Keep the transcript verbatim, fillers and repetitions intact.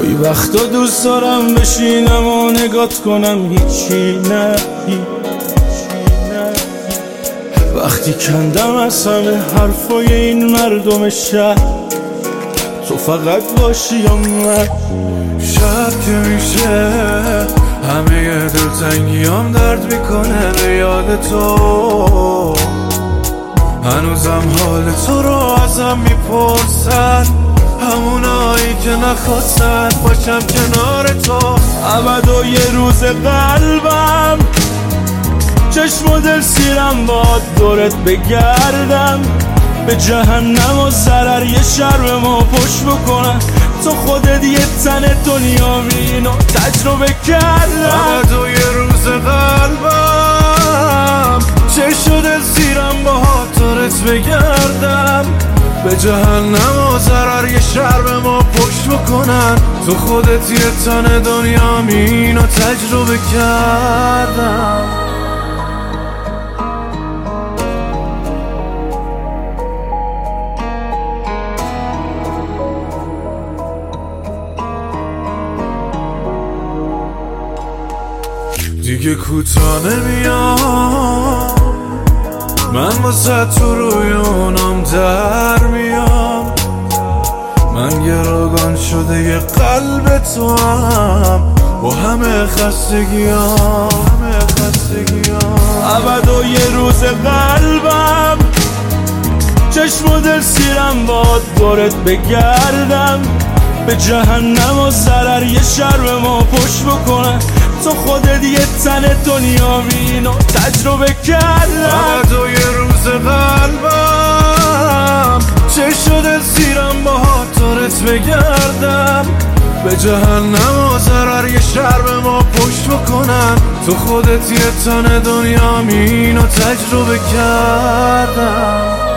گاهی وقتا دوست دارم بشینم و نگات کنم هیچی نه هیچی نه. وقتی کندم از همه حرفای این مردم شهر تو فقط باشی یا من. شب که میشه همه دلتنگیام درد میکنه به یاد تو. هنوزم حال تو رو ازم میپرسن، همونایی که نخواستن باشم کنار تو. ابد و یه روز قلبم چشم و دل سیرم باد دورت بگردم، به جهنم و ضرر یه شر ما پشت بکنم. تو خودت یه تن دنیا اینو تجربه کردم. ابد و یه روز قلبم چشم و دل سیرم با دورت بگردم، به جهنم و ضرر یه شر به ما پشت بکنن. تو خودت یه تن دنیا اینو تجربه کردم. دیگه کوتاه نمیام، من واسه تو روی اونام در میام. من گروگان شده یه قلب تو هم با همه خستگیام همه خستگیام. ابد و یه روز قلبم چشم و دل سیرم باد دورت بگردم، به جهنم و ضرر یه شر به ما پشت بکنن. تو خودت یه تن دنیا اینو تجربه کردم. ابد و یه روز قلبم چشم و دل سیرم با دورت بگردم، به جهنم و ضرر یه شر به ما پشت بکنن. تو خودت یه تن دنیا اینو تجربه کردم.